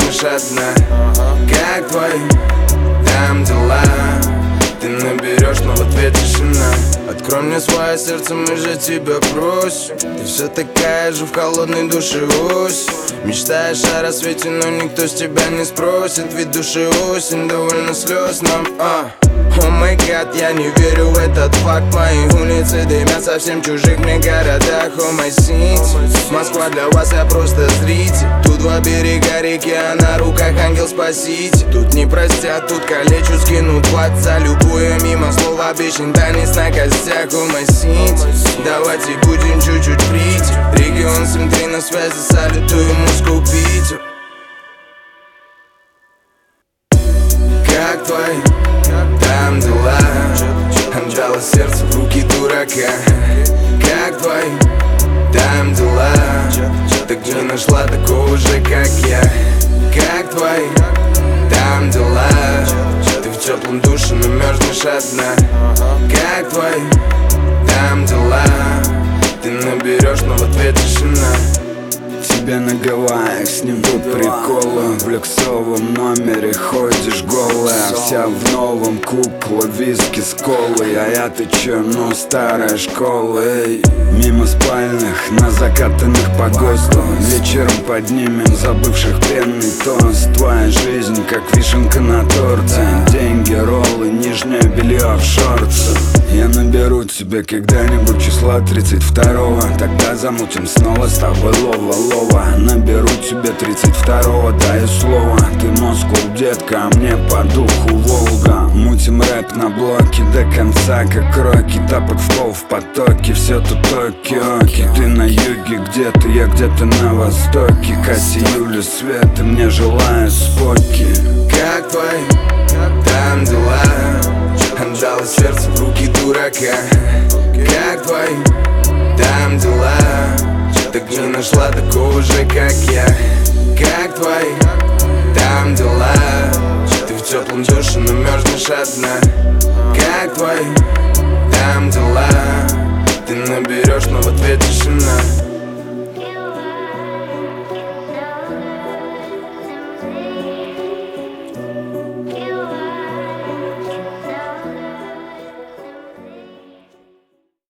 мерзнешь одна. Как твои там дела? Ты наберешь, но в ответ тишина. Открой мне свое сердце, мы же тебя просим. Ты все такая же в холодной душе ось. Мечтаешь о рассвете, но никто с тебя не спросит. Ведь души осень, довольно слез нам. О май гад, я не верю в этот факт. Мои улицы дымят совсем чужих мне городах. О май сити, Москва для вас я просто зритель. Тут два берега реки, а на руках ангел-спаситель. Тут не простят, тут калечу, скинут плат за любое мимо слово. Обещан танец на костях. О май сити, давайте будем чуть-чуть прийти. Регион 7-3 на связи, салютую Москву, Питер. Как твои там дела? Отдала сердце в руки дурака. Как твои там дела? Ты где нашла такого же, как я? Как твои там дела? Ты в теплом душе, но мерзнешь одна. Как твои там дела? Ты наберешь, но в ответ тишина. Тебе на Гавайях снимут приколы. В люксовом номере ходишь голая, вся в новом, кукла, виски с колой. А я-то чё, ну старая школа, эй. Мимо спальных, на закатанных по ГОСТу. Вечером поднимем забывших пенный тост. Твоя жизнь, как вишенка на торте. Деньги, роллы, нижнее белье в шортах. Я наберу тебе когда-нибудь числа 32-го. Тогда замутим снова с тобой лова-лова. Наберу тебе 32-го, даю слово. Ты Москву, детка, а мне по духу Волга. Мутим рэп на блоке до конца, как роки. Тапок в пол в потоке, все тут оки-оки. Ты на юге где-то, я где-то на востоке. Катя, Юля, Света, мне желаю споки. Как твои там дела? Отдала сердце в руки дурака. Как твои там дела? Ты где нашла такого же, как я? Как твои там дела? Ты в теплом душе, но мерзнешь одна. Как твои там дела? Ты наберешь, но в ответ тишина.